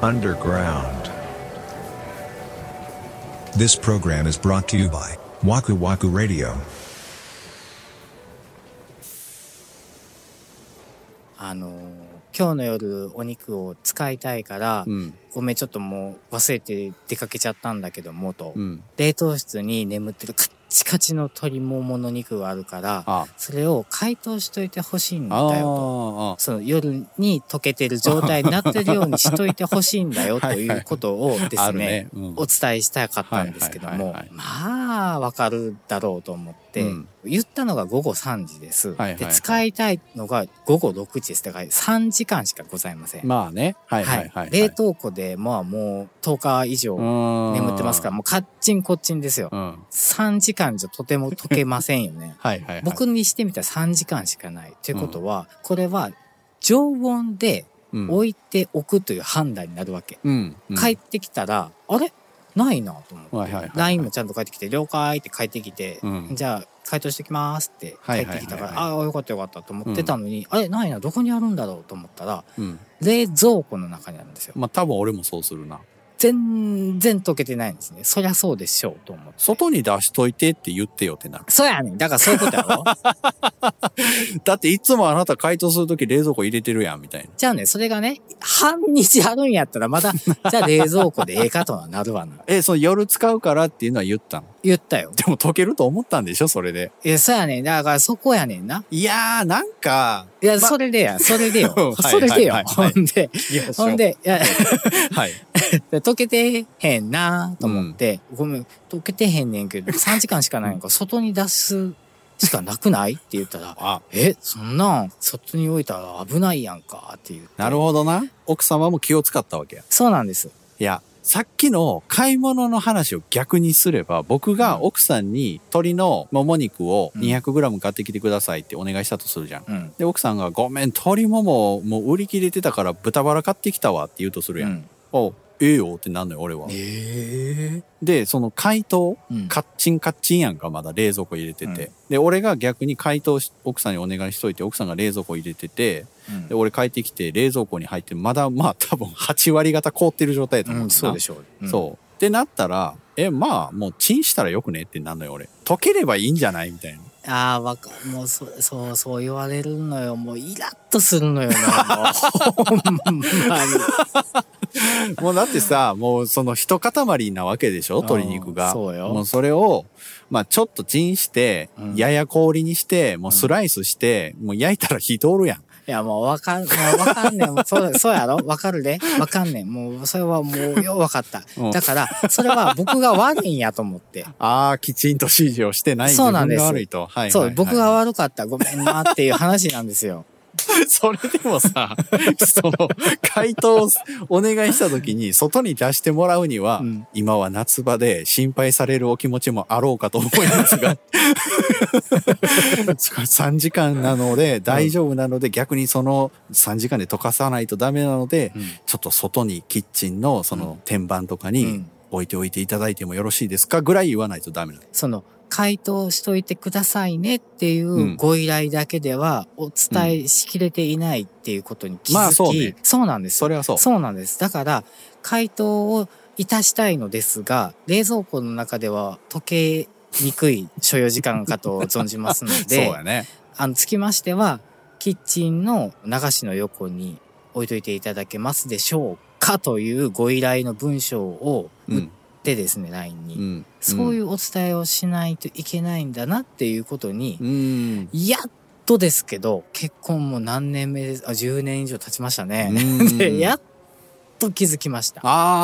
underground. This program is brought to you by Waku Waku Radio. 今日の夜お肉を使いたいから、ごめんちょっともう忘れて出かけちゃったんだけどもと、冷凍室に眠ってるカッチカチの鶏ももの肉があるから、それを解凍しといてほしいんだよと、その夜に溶けてる状態になってるようにしといてほしいんだよということをですね、お伝えしたかったんですけども、まあわかるだろうと思って、言ったのが午後3時です。で、使いたいのが午後6時です。だから3時間しかございません。 まあね。 冷凍庫でもう10日以上眠ってますから、もうカッチンコッチンですよ。3時間じゃとても溶けませんよね。僕にしてみたら3時間しかない。ということは、これは常温で置いておくという判断になるわけ。帰ってきたら、あれないなと思って。LINE もちゃんと帰ってきて、了解って帰ってきて、じゃあ解凍してきますって帰ってきたから、ああ、よかったよかったと思ってたのに、あれないな、どこにあるんだろうと思ったら、冷蔵庫の中にあるんですよ。 まあ多分俺もそうするな。 全然溶けてないんですね。そりゃそうでしょうと思って。 外に出しといてって言ってよってなる。 そうやねん。だからそういうことやろだっていつもあなた解凍するとき冷蔵庫入れてるやんみたいな。 じゃあね、それがね、半日あるんやったらまだ、じゃあ冷蔵庫でええかとはなるわな。 その夜使うからっていうのは言ったの？ 言ったよ。 でも溶けると思ったんでしょそれで。 そうやねん。だからそこやねんな。 いやー、なんか。 いや、それでよ。それでよ。ほんで、はい。溶けてへんなと思って、ごめん、溶けてへんねんけど、3時間しかないんか、外に出すしかなくないって言ったら、そんなん外に置いたら危ないやんかって言って。 なるほどな。奥様も気を使ったわけや。 そうなんです。 いや、さっきの買い物の話を逆にすれば、僕が奥さんに鶏のもも肉を 200g 買ってきてくださいってお願いしたとするじゃん。で、奥さんがごめん、鶏もももう売り切れてたから豚バラ買ってきたわって言うとするやん。ええよってなんのよ、俺は。で、その解凍、カッチンカッチンやんか、まだ冷蔵庫入れてて。で、俺が逆に解凍奥さんにお願いしといて、奥さんが冷蔵庫入れてて、で、俺帰ってきて冷蔵庫に入って、まだまあ多分8割方凍ってる状態だと思う。 そうでしょう。 そう。ってなったら、まあもうチンしたらよくねってなんのよ、俺。溶ければいいんじゃないみたいな。 もうそう言われるのよ。もうイラッとするのよね。ほんまに。 もうだってさ、もうその一塊なわけでしょ、鶏肉が。 そうよ。 もうそれを、まあちょっとチンして、やや氷にして、もうスライスして、もう焼いたら火通るやん。 いや、もうわかんねん。そうやろ？わかるで？わかんねん。もう、それはもうようわかった。だから、それは僕が悪いんやと思って。 きちんと指示をしてない自分が悪いと。 そう、僕が悪かった。ごめんなっていう話なんですよ。 それでもさ、その、解凍をお願いした時に、外に出してもらうには、今は夏場で心配されるお気持ちもあろうかと思いますが、3時間なので大丈夫なので、逆にその3時間で溶かさないとダメなので、ちょっと外にキッチンのその天板とかに置いておいていただいてもよろしいですかぐらい言わないとダメなの。 その、回答しといてくださいねっていうご依頼だけではお伝えしきれていないっていうことに気づき、そうなんです。 それはそう。 そうなんです。だから、回答をいたしたいのですが、冷蔵庫の中では溶けにくい所要時間かと存じますので、 そうやね。 つきましては、キッチンの流しの横に置いといていただけますでしょうかというご依頼の文章を打ってですね、LINE に。そういうお伝えをしないといけないんだなっていうことに、やっとですけど、結婚も何年目です、10年以上経ちましたね。で、やっと気づきました。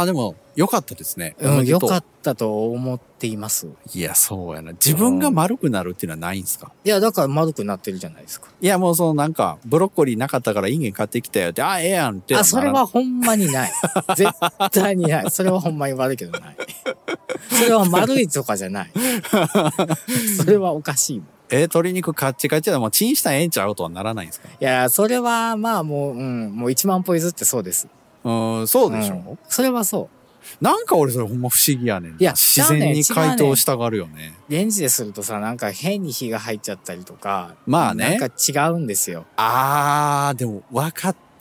でも、良かったですね。 良かったと思っています。 いや、そうやな。自分が丸くなるっていうのはないんすか？ いや、だから丸くなってるじゃないですか。 いや、もうそのなんか、ブロッコリーなかったからインゲン買ってきたよって、ええやんって。 それはほんまにない。絶対にない。それはほんまに悪いけどない。それは丸いとかじゃない。それはおかしいもん。 鶏肉カッチカチでもうチンしたらええんちゃうとはならないんですか？ いや、それはまあもう、もう1万歩譲ってそうです。 そうでしょ？ それはそう。 なんか俺それほんま不思議やねん。 いや、 自然に解凍したがるよね。 レンジでするとさ、なんか変に火が入っちゃったりとか。 まあね。 なんか違うんですよ。 でも分かった。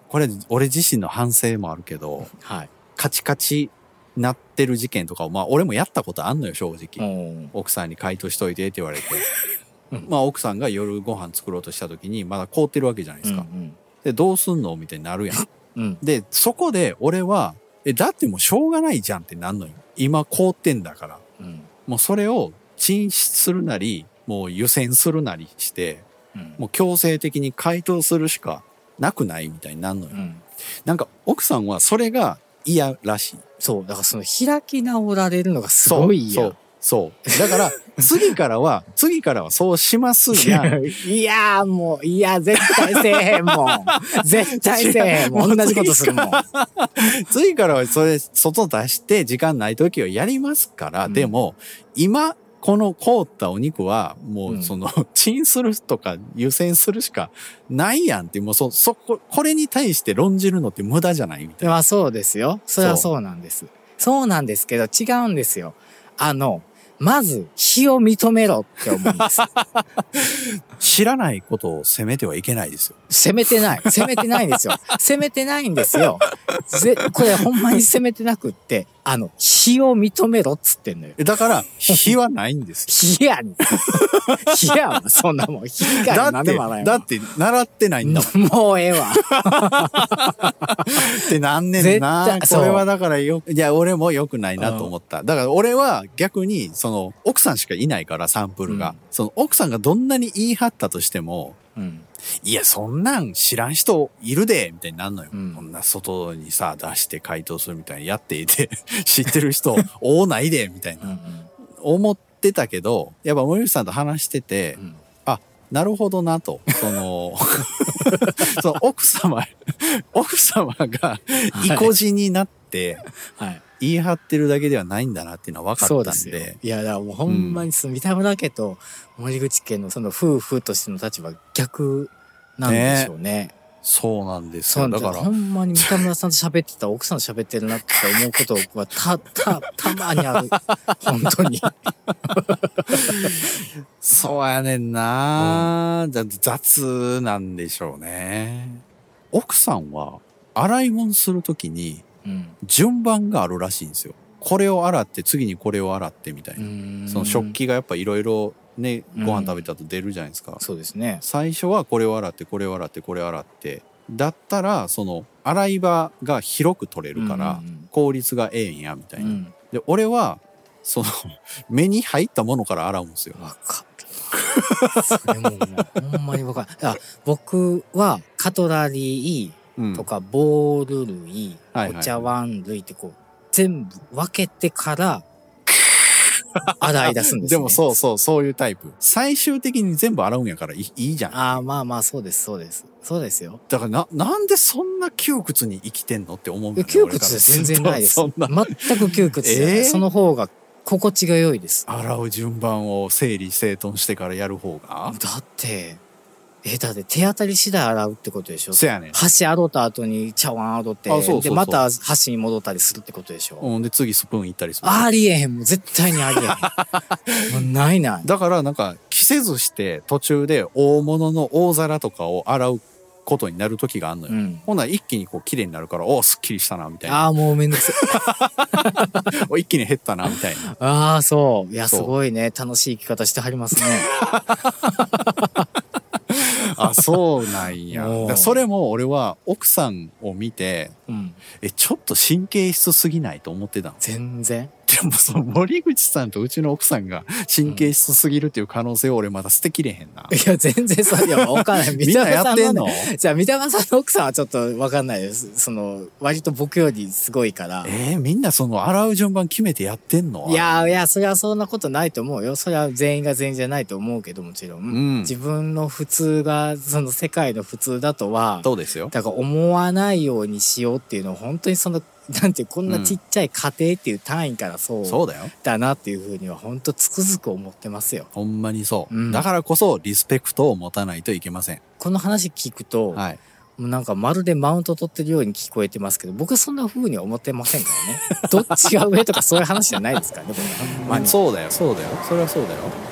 これ俺自身の反省もあるけど、 はい。 カチカチなってる事件とかを、まあ俺もやったことあんのよ、正直。奥さんに回答しといてって言われて。まあ奥さんが夜ご飯作ろうとした時にまだ凍ってるわけじゃないですか。で、どうすんのみたいになるやん。で、そこで俺は、だってもうしょうがないじゃんってなんのよ。今凍ってんだから。もうそれを鎮止するなり、もう湯煎するなりして、もう強制的に解凍するしかなくないみたいになんのよ。なんか奥さんはそれが嫌らしい。 そう。だからその開き直られるのがすごい嫌。 そう。だから、次からはそうしますやん。 いやーもう、いや、絶対せえへんもん。絶対せえへんもん。同じことするもん。 次からはそれ、外出して時間ない時はやりますから、でも、今、この凍ったお肉は、もうチンするとか湯煎するしかないやんって、もうこれに対して論じるのって無駄じゃないみたいな。 まあそうですよ。それはそうなんです。そうなんですけど、違うんですよ。まず、非を認めろって思うんです。 知らないことを責めてはいけないですよ。 責めてないんですよ。責めてないんですよ。これほんまに責めてなくって、非を認めろっつってんのよ。 だから、非はないんですよ。 非やねん。非やわ、そんなもん。非かなんでもないわ。 だって、習ってないんだもん。 もうええわ。 ってなんねんな。これはだからいや、俺も良くないなと思った。だから俺は逆に、奥さんしかいないからサンプルが。奥さんがどんなに言い張ったとしても、いや、そんなん知らん人いるでみたいになるのよ。こんな外にさ、出して回答するみたいにやっていて、知ってる人、多ないでみたいな。思ってたけど、やっぱ森口さんと話してて、あ、なるほどなと。奥様が意固地になって、言い張ってるだけではないんだなっていうのは分かったんで。 そうですよ。いや、だからもうほんまに三田村家と森口家の夫婦としての立場逆なんでしょうね。 そうなんですよ。 だからほんまに三田村さんと喋ってた奥さんと喋ってるなって思うことはたまにある。本当に。 そうやねんな、雑なんでしょうね。奥さんは洗い物するときに順番があるらしいんですよ。これを洗って次にこれを洗ってみたいな。その食器がやっぱいろいろね、ご飯食べた後出るじゃないですか。 そうですね。 最初はこれを洗ってこれを洗ってこれを洗って。だったら洗い場が広く取れるから効率がええんやみたいな。で、俺は目に入ったものから洗うんですよ。 わかる。それもほんまにわかる。僕はカトラリーとかボール類、お茶碗類って全部分けてから洗い出すんですね。 でもそういうタイプ。最終的に全部洗うんやからいいじゃん。 ああ、まあまあ、そうです。そうですよ。 だからなんでそんな窮屈に生きてんのって思うんだよ。 窮屈は全然ないです。全く窮屈じゃない。その方が心地が良いです。 洗う順番を整理整頓してからやる方が。 だって手当たり次第洗うってことでしょ。 そうやねん。 箸洗った後に茶碗洗って、で、また箸に戻ったりするってことでしょ。 で、次スプーン行ったりする。 ありえへん。もう絶対にありえへん。もうない。 だから着せずして途中で大物の大皿とかを洗うことになる時があんのよ。ほんなら一気に綺麗になるから、すっきりしたな、みたいな。 ああ、もうめんどくさい。一気に減ったな、みたいな。 ああ、そう。いや、すごいね。楽しい生き方してはりますね。 あ、そうなんや。それも俺は奥さんを見て、ちょっと神経質すぎないと思ってたの。 全然。 でも森口さんとうちの奥さんが神経質すぎるっていう可能性を俺まだ捨てきれへんな。 いや、全然そう。いや、わかんない。 みんなやってんの？ じゃあ、三田さんの奥さんはちょっとわかんないです。割と僕よりすごいから。 みんな洗う順番決めてやってんの？ いや、それはそんなことないと思うよ。それは全員が全員じゃないと思うけど、もちろん。自分の普通が、世界の普通だとは。 そうですよ。 だから思わないようにしようっていうのは、本当になんてこんなちっちゃい家庭っていう単位からそうだよ。 だなっていうふうには本当つくづく思ってますよ。 ほんまにそう。だからこそリスペクトを持たないといけません。 この話聞くと、もうなんかまるでマウント取ってるように聞こえてますけど、僕はそんな風には思ってませんからね。どっちが上とかそういう話じゃないですからね、 そうだよ。それはそうだよ。